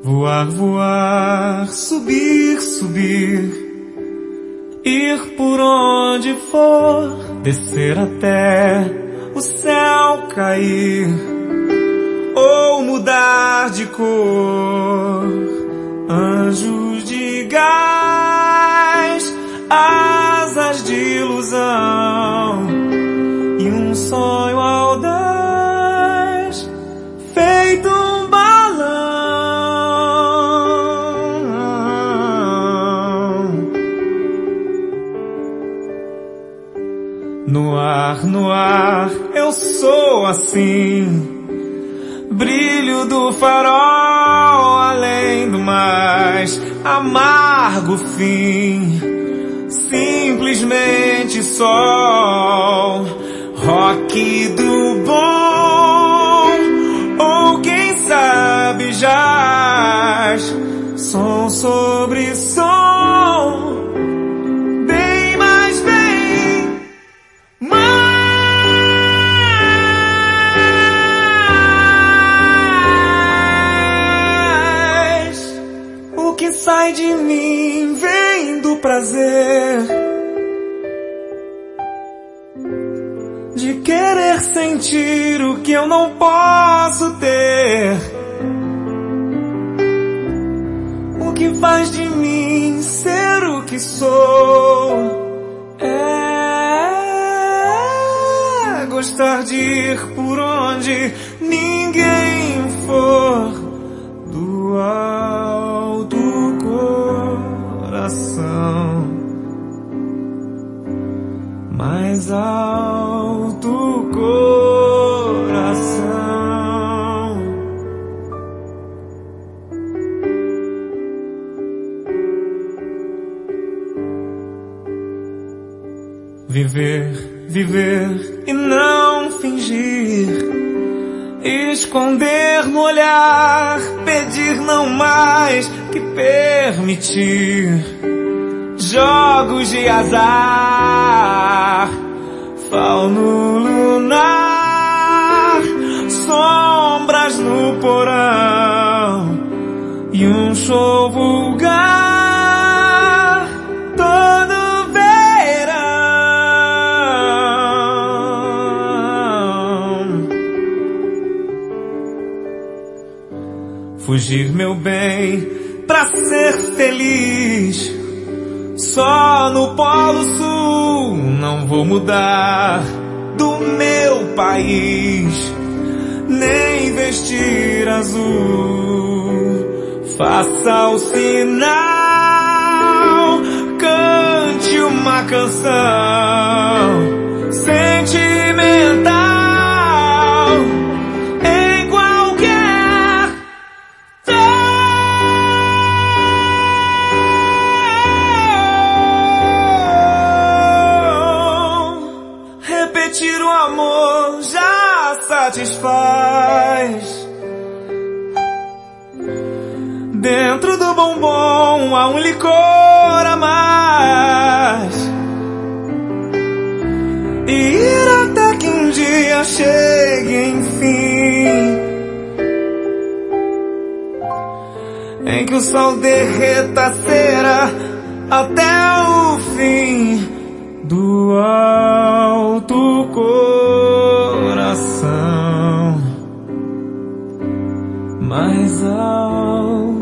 Voar, voar, subir, subir, ir por onde for, descer até o céu cair, ou mudar de cor. Anjos de gás, asas de ilusão, e um sonho audaz, feito um balão. No ar, eu sou assim, brilho do farol, além do mais amargo fim, simplesmente sol, rock do bom, ou quem sabe jazz, som sobre som, bem mais bem, mais. O que sai de mim vem do prazer de querer sentir o que eu não posso ter. O que faz de mim ser o que sou é gostar de ir por onde ninguém for, do alto coração, mais alto coração. Viver, viver e não fingir, esconder no olhar, pedir não mais que permitir. Jogos de azar, fauno lunar, sombras no porão e um show vulgar todo verão. Fugir, meu bem, pra ser feliz, só no Polo Sul. Não vou mudar do meu país, nem vestir azul. Faça o sinal, cante uma canção sentimental em qualquer tom. Repetir o amor já satisfaz. Dentro do bombom há um licor a mais, e ir até que um dia chegue enfim, em que o sol derreta a cera até o fim, do alto coração, mais alto